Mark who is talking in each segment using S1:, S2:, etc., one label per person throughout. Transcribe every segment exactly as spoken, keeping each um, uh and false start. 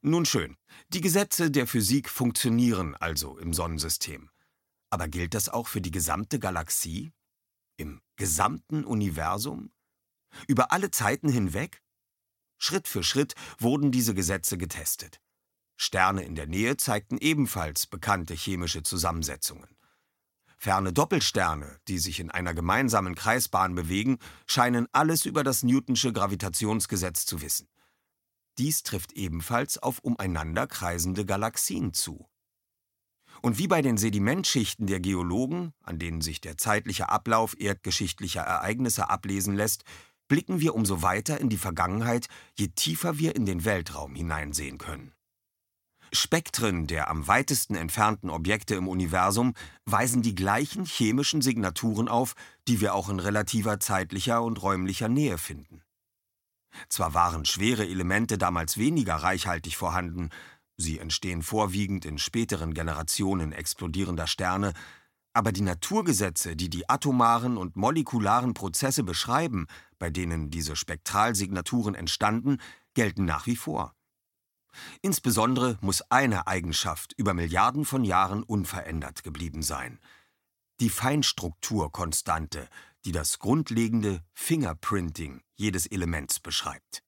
S1: Nun schön, die Gesetze der Physik funktionieren also im Sonnensystem. Aber gilt das auch für die gesamte Galaxie? Im gesamten Universum? Über alle Zeiten hinweg? Schritt für Schritt wurden diese Gesetze getestet. Sterne in der Nähe zeigten ebenfalls bekannte chemische Zusammensetzungen. Ferne Doppelsterne, die sich in einer gemeinsamen Kreisbahn bewegen, scheinen alles über das Newtonsche Gravitationsgesetz zu wissen. Dies trifft ebenfalls auf umeinander kreisende Galaxien zu. Und wie bei den Sedimentschichten der Geologen, an denen sich der zeitliche Ablauf erdgeschichtlicher Ereignisse ablesen lässt, blicken wir umso weiter in die Vergangenheit, je tiefer wir in den Weltraum hineinsehen können. Spektren der am weitesten entfernten Objekte im Universum weisen die gleichen chemischen Signaturen auf, die wir auch in relativer zeitlicher und räumlicher Nähe finden. Zwar waren schwere Elemente damals weniger reichhaltig vorhanden, sie entstehen vorwiegend in späteren Generationen explodierender Sterne, aber die Naturgesetze, die die atomaren und molekularen Prozesse beschreiben, bei denen diese Spektralsignaturen entstanden, gelten nach wie vor. Insbesondere muss eine Eigenschaft über Milliarden von Jahren unverändert geblieben sein: die Feinstrukturkonstante, die das grundlegende Fingerprinting jedes Elements beschreibt.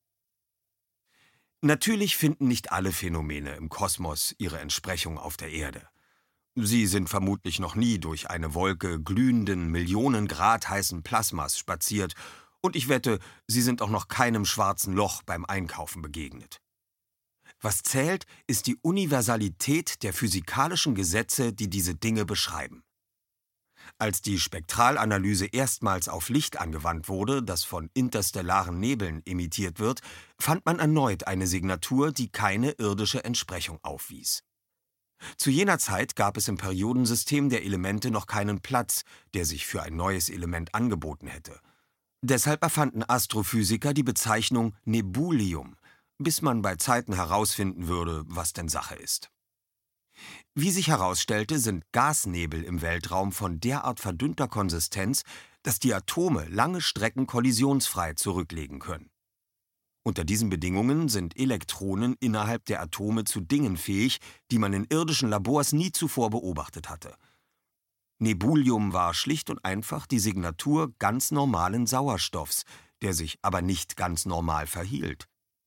S1: Natürlich finden nicht alle Phänomene im Kosmos ihre Entsprechung auf der Erde. Sie sind vermutlich noch nie durch eine Wolke glühenden, Millionen Grad heißen Plasmas spaziert, und ich wette, Sie sind auch noch keinem schwarzen Loch beim Einkaufen begegnet. Was zählt, ist die Universalität der physikalischen Gesetze, die diese Dinge beschreiben. Als die Spektralanalyse erstmals auf Licht angewandt wurde, das von interstellaren Nebeln emittiert wird, fand man erneut eine Signatur, die keine irdische Entsprechung aufwies. Zu jener Zeit gab es im Periodensystem der Elemente noch keinen Platz, der sich für ein neues Element angeboten hätte. Deshalb erfanden Astrophysiker die Bezeichnung Nebulium, bis man bei Zeiten herausfinden würde, was denn Sache ist. Wie sich herausstellte, sind Gasnebel im Weltraum von derart verdünnter Konsistenz, dass die Atome lange Strecken kollisionsfrei zurücklegen können. Unter diesen Bedingungen sind Elektronen innerhalb der Atome zu Dingen fähig, die man in irdischen Labors nie zuvor beobachtet hatte. Nebulium war schlicht und einfach die Signatur ganz normalen Sauerstoffs, der sich aber nicht ganz normal verhielt.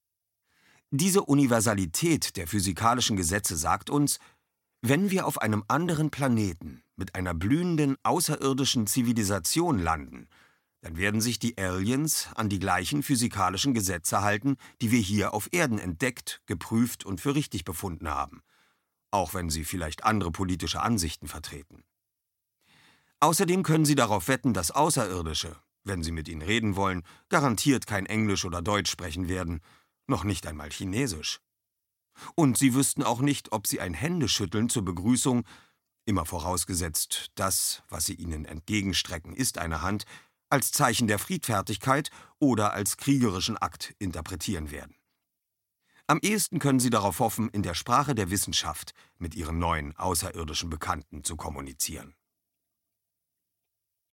S1: Diese Universalität der physikalischen Gesetze sagt uns: Wenn wir auf einem anderen Planeten mit einer blühenden außerirdischen Zivilisation landen, dann werden sich die Aliens an die gleichen physikalischen Gesetze halten, die wir hier auf Erden entdeckt, geprüft und für richtig befunden haben, auch wenn sie vielleicht andere politische Ansichten vertreten. Außerdem können Sie darauf wetten, dass Außerirdische, wenn Sie mit ihnen reden wollen, garantiert kein Englisch oder Deutsch sprechen werden, noch nicht einmal Chinesisch. Und sie wüssten auch nicht, ob sie ein Händeschütteln zur Begrüßung, immer vorausgesetzt, das, was sie ihnen entgegenstrecken, ist eine Hand, als Zeichen der Friedfertigkeit oder als kriegerischen Akt interpretieren werden. Am ehesten können sie darauf hoffen, in der Sprache der Wissenschaft mit ihren neuen außerirdischen Bekannten zu kommunizieren.